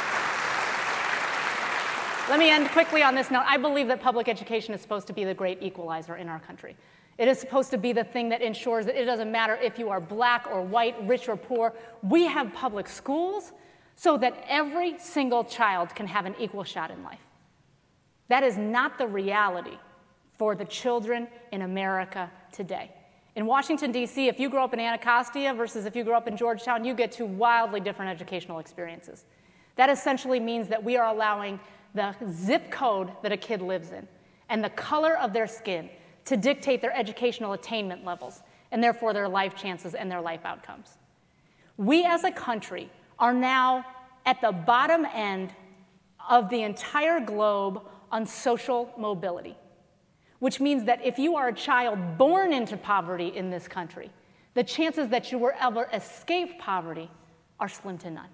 S2: let me end quickly on this note. I believe that public education is supposed to be the great equalizer in our country. It is supposed to be the thing that ensures that it doesn't matter if you are black or white, rich or poor. We have public schools so that every single child can have an equal shot in life. That is not the reality for the children in America today. In Washington, D C, if you grow up in Anacostia versus if you grow up in Georgetown, you get two wildly different educational experiences. That essentially means that we are allowing the zip code that a kid lives in and the color of their skin to dictate their educational attainment levels and therefore their life chances and their life outcomes. We as a country are now at the bottom end of the entire globe on social mobility, which means that if you are a child born into poverty in this country, the chances that you will ever escape poverty are slim to none.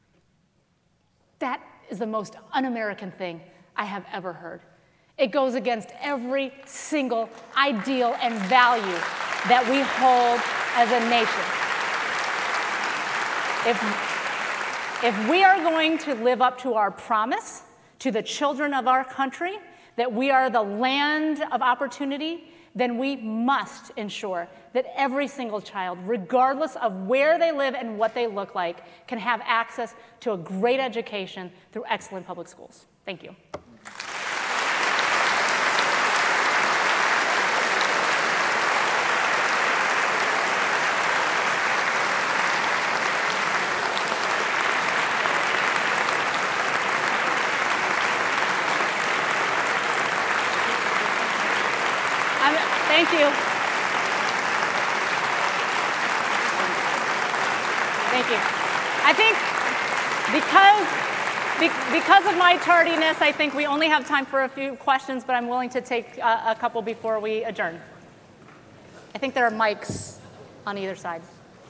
S2: That is the most un-American thing I have ever heard. It goes against every single ideal and value that we hold as a nation. If, if we are going to live up to our promise to the children of our country, that we are the land of opportunity, then we must ensure that every single child, regardless of where they live and what they look like, can have access to a great education through excellent public schools. Thank you. Thank you. Thank you. I think because, because of my tardiness, I think we only have time for a few questions, but I'm willing to take a, a couple before we adjourn. I think there are mics on either side.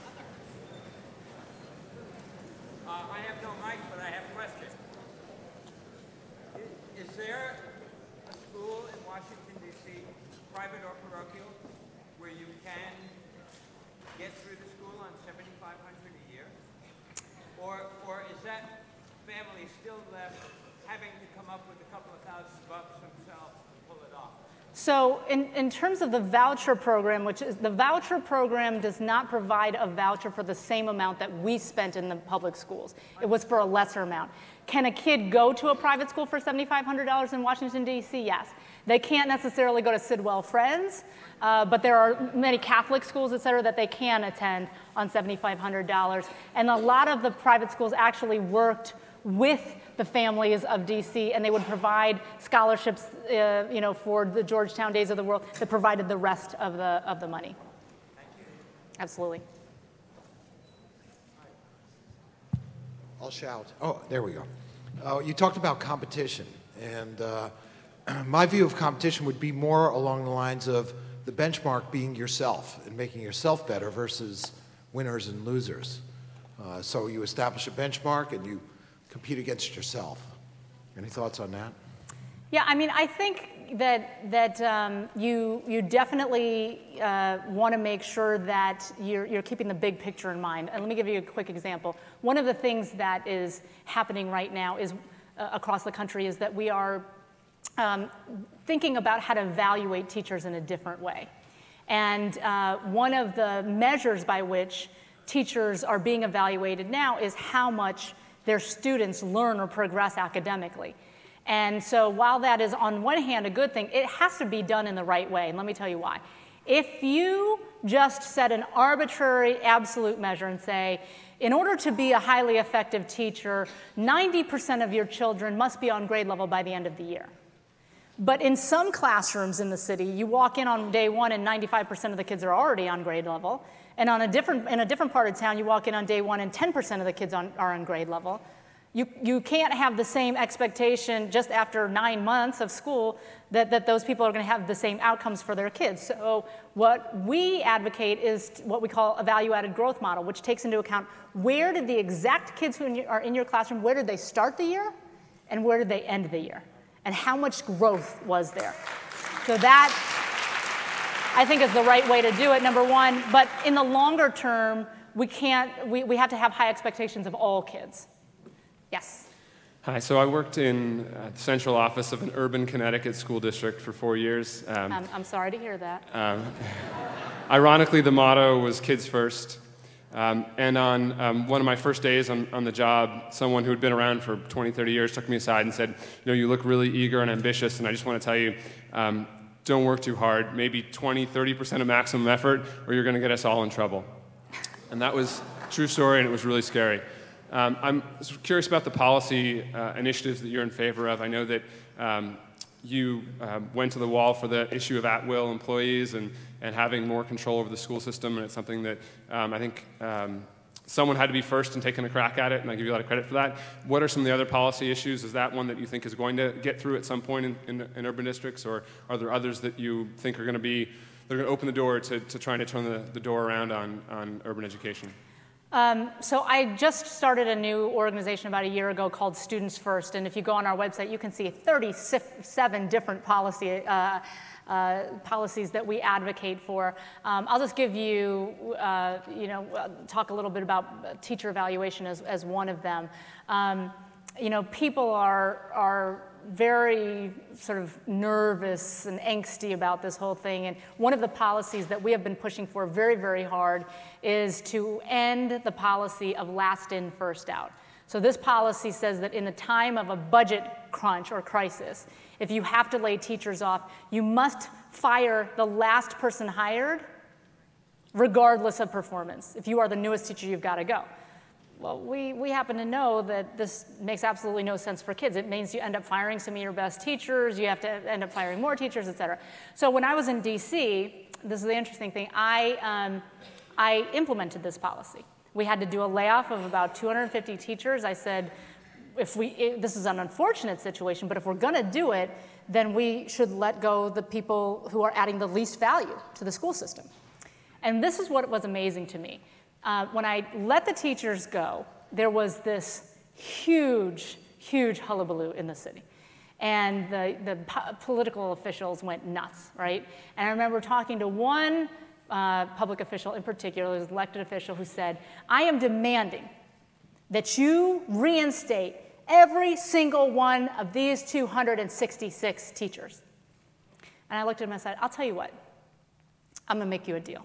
S3: Uh, I have no mic, but I have a question. Is, is there a school in Washington, D C, private or parochial, where you can get through the school on seventy-five hundred dollars a year? Or, or is that family still left having to come up with a couple of thousand bucks themselves to pull it off?
S2: So in, in terms of the voucher program, which is the voucher program does not provide a voucher for the same amount that we spent in the public schools. It was for a lesser amount. Can a kid go to a private school for seventy-five hundred dollars in Washington, D C? Yes. They can't necessarily go to Sidwell Friends, uh, but there are many Catholic schools, et cetera, that they can attend on seventy-five hundred dollars. And a lot of the private schools actually worked with the families of D C, and they would provide scholarships, uh, you know, for the Georgetown Days of the World that provided the rest of the, of the money.
S3: Thank you.
S2: Absolutely.
S4: I'll shout. Oh, there we go. Uh, you talked about competition, and uh, my view of competition would be more along the lines of the benchmark being yourself and making yourself better versus winners and losers. Uh, so you establish a benchmark and you compete against yourself. Any thoughts on that?
S2: Yeah, I mean, I think that that um, you you definitely uh, want to make sure that you're you're keeping the big picture in mind. And let me give you a quick example. One of the things that is happening right now is uh, across the country is that we are um, thinking about how to evaluate teachers in a different way. And uh, one of the measures by which teachers are being evaluated now is how much their students learn or progress academically. And so while that is on one hand a good thing, it has to be done in the right way, and let me tell you why. If you just set an arbitrary absolute measure and say, in order to be a highly effective teacher, ninety percent of your children must be on grade level by the end of the year. But in some classrooms in the city, you walk in on day one and ninety-five percent of the kids are already on grade level. And on a different, in a different part of town, you walk in on day one and ten percent of the kids on, are on grade level. You, you can't have the same expectation just after nine months of school that, that those people are going to have the same outcomes for their kids. So what we advocate is what we call a value-added growth model, which takes into account where did the exact kids who are in your classroom, where did they start the year, and where did they end the year, and how much growth was there. So that, I think, is the right way to do it, number one. But in the longer term, we can't, we, we have to have high expectations of all kids. Yes.
S5: Hi, so I worked in uh, the central office of an urban Connecticut school district for four years. Um,
S2: I'm, I'm sorry to hear that.
S5: um, ironically, the motto was kids first. Um, and on um, one of my first days on, on the job, someone who had been around for twenty, thirty years took me aside and said, you know, you look really eager and ambitious, and I just want to tell you, um, don't work too hard, maybe twenty, thirty percent of maximum effort, or you're going to get us all in trouble. And that was a true story, and it was really scary. Um, I'm curious about the policy uh, initiatives that you're in favor of. I know that um, you uh, went to the wall for the issue of at-will employees and, and having more control over the school system, and it's something that um, I think um, someone had to be first in taking a crack at it, and I give you a lot of credit for that. What are some of the other policy issues? Is that one that you think is going to get through at some point in, in, in urban districts, or are there others that you think are going to be, they're going to open the door to, to trying to turn the, the door around on, on urban education?
S2: Um, so I just started a new organization about a year ago called Students First, and if you go on our website, you can see thirty-seven different policy, uh, uh, policies that we advocate for. Um, I'll just give you, uh, you know, talk a little bit about teacher evaluation as, as one of them. Um, you know, people are, are very sort of nervous and angsty about this whole thing. And one of the policies that we have been pushing for very, very hard is to end the policy of last in, first out. So this policy says that in a time of a budget crunch or crisis, if you have to lay teachers off, you must fire the last person hired regardless of performance. If you are the newest teacher, you've got to go. Well, we, we happen to know that this makes absolutely no sense for kids. It means you end up firing some of your best teachers, you have to end up firing more teachers, et cetera. So when I was in D C, this is the interesting thing, I, um, I implemented this policy. We had to do a layoff of about two hundred fifty teachers. I said, if we, it, this is an unfortunate situation, but if we're gonna do it, then we should let go the people who are adding the least value to the school system. And this is what was amazing to me. Uh, when I let the teachers go, there was this huge, huge hullabaloo in the city. And the, the po- political officials went nuts, right? And I remember talking to one uh, public official in particular, an elected official, who said, I am demanding that you reinstate every single one of these two hundred sixty-six teachers. And I looked at him and I said, I'll tell you what, I'm gonna make you a deal.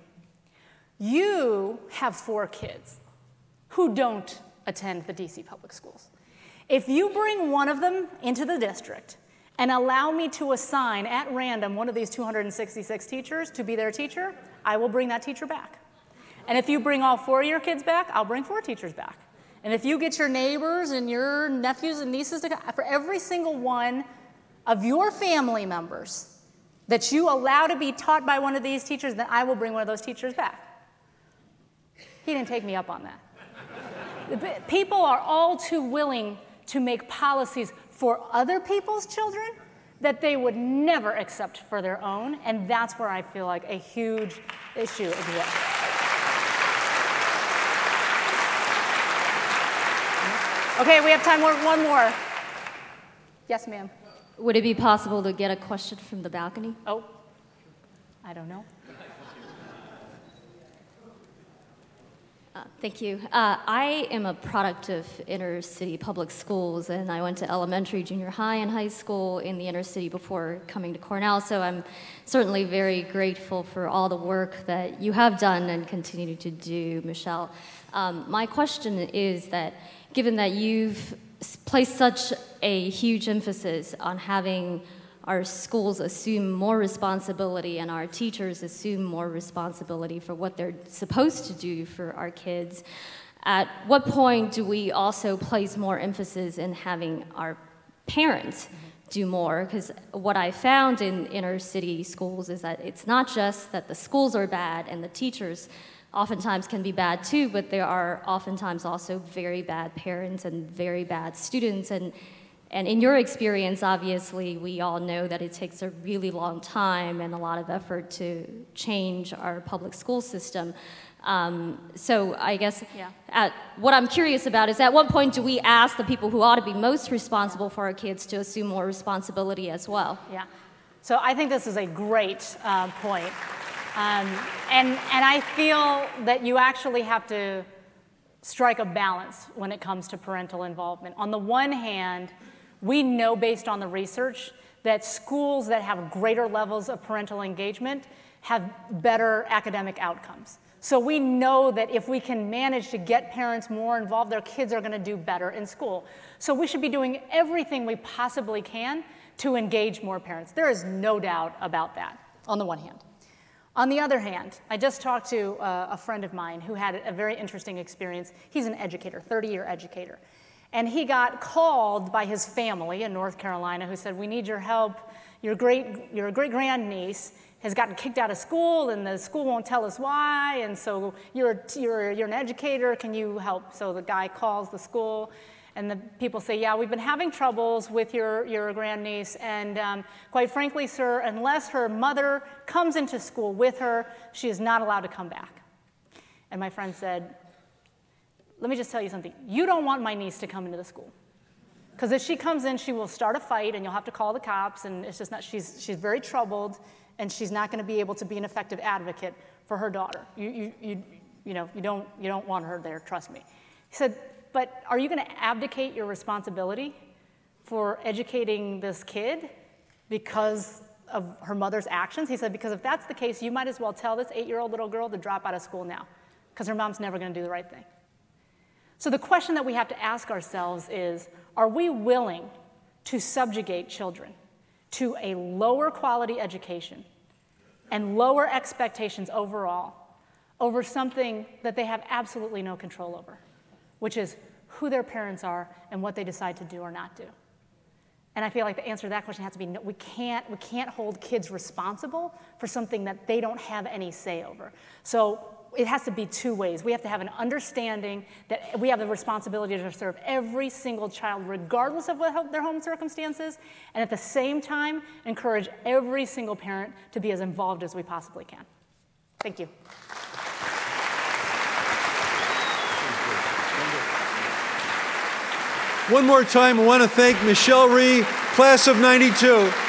S2: You have four kids who don't attend the D C public schools. If you bring one of them into the district and allow me to assign at random one of these two hundred sixty-six teachers to be their teacher, I will bring that teacher back. And if you bring all four of your kids back, I'll bring four teachers back. And if you get your neighbors and your nephews and nieces to come, for every single one of your family members that you allow to be taught by one of these teachers, then I will bring one of those teachers back. He didn't take me up on that. People are all too willing to make policies for other people's children that they would never accept for their own, and that's where I feel like a huge issue exists. Okay, we have time for one more. Yes, ma'am.
S6: Would it be possible to get a question from the balcony?
S2: Oh, I don't know.
S6: Uh, thank you. Uh, I am a product of inner city public schools, and I went to elementary, junior high, and high school in the inner city before coming to Cornell, so I'm certainly very grateful for all the work that you have done and continue to do, Michelle. Um, my question is that, given that you've placed such a huge emphasis on having our schools assume more responsibility and our teachers assume more responsibility for what they're supposed to do for our kids, at what point do we also place more emphasis in having our parents do more? Because what I found in inner city schools is that it's not just that the schools are bad and the teachers oftentimes can be bad too, but there are oftentimes also very bad parents and very bad students. And And in your experience, obviously, we all know that it takes a really long time and a lot of effort to change our public school system. Um, so I guess
S2: Yeah.
S6: at, what I'm curious about is, at what point do we ask the people who ought to be most responsible for our kids to assume more responsibility as well?
S2: Yeah. So I think this is a great uh, point. Um, and, and I feel that you actually have to strike a balance when it comes to parental involvement. On the one hand, we know based on the research that schools that have greater levels of parental engagement have better academic outcomes. So we know that if we can manage to get parents more involved, their kids are going to do better in school. So we should be doing everything we possibly can to engage more parents. There is no doubt about that, on the one hand. On the other hand, I just talked to uh, a friend of mine who had a very interesting experience. He's an educator, thirty-year educator. And he got called by his family in North Carolina who said, we need your help. Your great, your great-grandniece has gotten kicked out of school, and the school won't tell us why, and so you're, you're, you're an educator, can you help? So the guy calls the school, and the people say, yeah, we've been having troubles with your, your grandniece, and um, quite frankly, sir, unless her mother comes into school with her, she is not allowed to come back. And my friend said, let me just tell you something. You don't want my niece to come into the school. Because if she comes in, she will start a fight, and you'll have to call the cops, and it's just not, she's, she's very troubled, and she's not going to be able to be an effective advocate for her daughter. You, you, you, you know, you don't, you don't want her there, trust me. He said, but are you going to abdicate your responsibility for educating this kid because of her mother's actions? He said, because if that's the case, you might as well tell this eight-year-old little girl to drop out of school now, because her mom's never going to do the right thing. So the question that we have to ask ourselves is, are we willing to subjugate children to a lower quality education and lower expectations overall over something that they have absolutely no control over, which is who their parents are and what they decide to do or not do? And I feel like the answer to that question has to be no. We can't, we can't hold kids responsible for something that they don't have any say over. So it has to be two ways. We have to have an understanding that we have the responsibility to serve every single child, regardless of what their home circumstances, and at the same time, encourage every single parent to be as involved as we possibly can. Thank you.
S1: One more time, I want to thank Michelle Rhee, class of ninety-two.